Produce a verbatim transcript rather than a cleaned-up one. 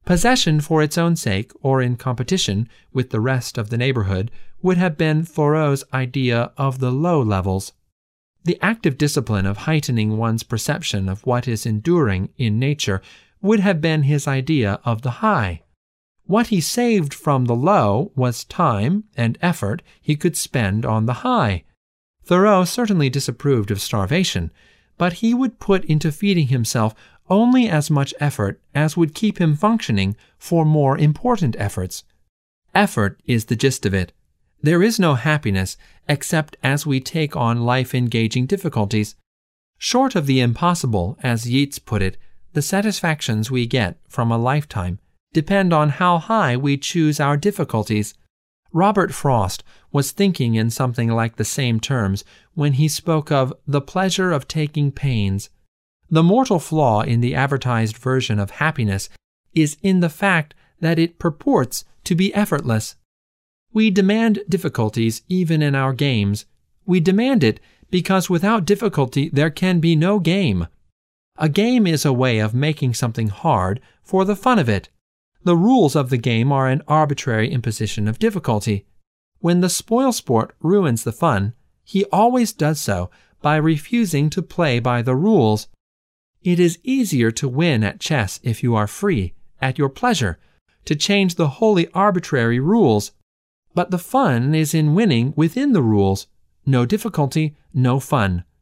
Possession for its own sake, or in competition with the rest of the neighborhood, would have been Thoreau's idea of the low levels. The active discipline of heightening one's perception of what is enduring in nature would have been his idea of the high. What he saved from the low was time and effort he could spend on the high. Thoreau certainly disapproved of starvation, but he would put into feeding himself only as much effort as would keep him functioning for more important efforts. Effort is the gist of it. There is no happiness except as we take on life-engaging difficulties. Short of the impossible, as Yeats put it, the satisfactions we get from a lifetime depend on how high we choose our difficulties. Robert Frost was thinking in something like the same terms when he spoke of the pleasure of taking pains. The mortal flaw in the advertised version of happiness is in the fact that it purports to be effortless. We demand difficulties even in our games. We demand it because without difficulty there can be no game. A game is a way of making something hard for the fun of it. The rules of the game are an arbitrary imposition of difficulty. When the spoilsport ruins the fun, he always does so by refusing to play by the rules. It is easier to win at chess if you are free, at your pleasure, to change the wholly arbitrary rules. But the fun is in winning within the rules. No difficulty, no fun.